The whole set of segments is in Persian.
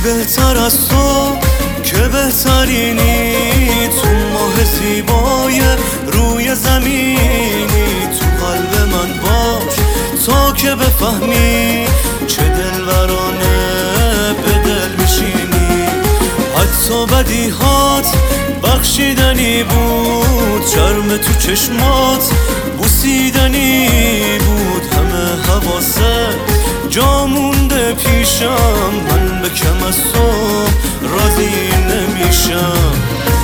بهتر از تو که بهترینی، تو ماه زیبای روی زمینی، تو قلب من باش تا که بفهمی چه دلبرانه به دل میشینی. حتی بدیهات بخشیدنی بود، شرم تو چشمات بوسیدنی بود، همه حواست جا مونده پیشم، من به کم از تو راضی نمیشم.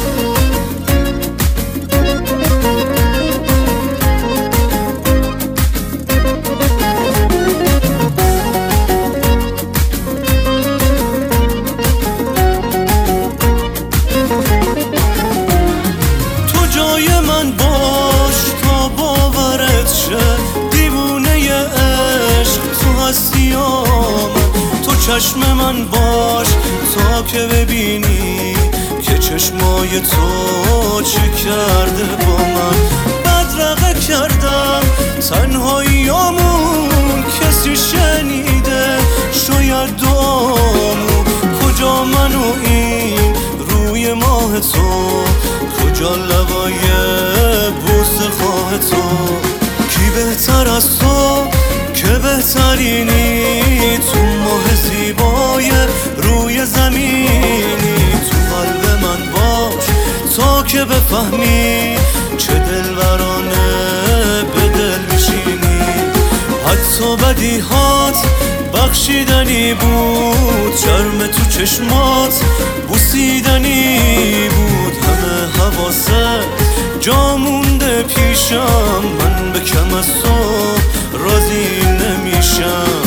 تو جای من باش تا باورت شه، دیوونه عشق تو هستی من. تو چشم من باش تا که ببینی که چشمای تو چه کرده با من. بدرقه کردم تنهاییامون، کسی شنیده شاید دعامون. کجا من و این روی ماه تو، کجا لبای بوسه خواه تو. کی بهتر از تو که بهترینی، تو ماه زیبای روی زمینی، تو قلب من باش تا که بفهمی چه دلبرانه به دل میشینی. حتی بدیهات بخشیدنی بود، شرم تو چشمات بوسیدنی بود، همه حواست جا مونده پیشم، من به کم از تو راضی نمیشم.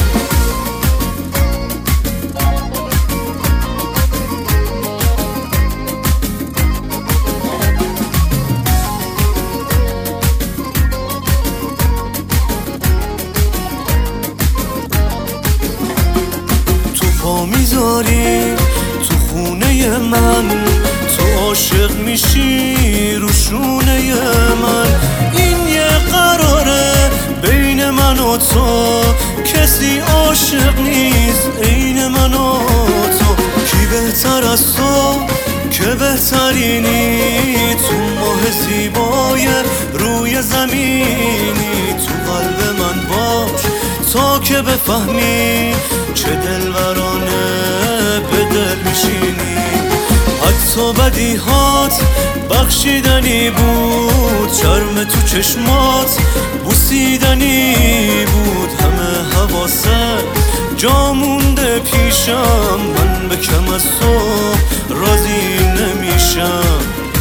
تو پا میذاری تو خونه من، تو عاشق میشی رو شونه من. این یه قراره بین من و تو، کسی عاشق نیست عین من و تو. کی بهتر از تو که بهترینی، تو ماه زیبای روی زمینی، تو قلب من باش تا که بفهمی چه دلبرانه به دل میشینی. حتی بدیهات بخشیدنی بود، شرم تو چشمات بوسیدنی بود، همه حواست جا مونده پیشم، من به کم از تو راضی نمیشم.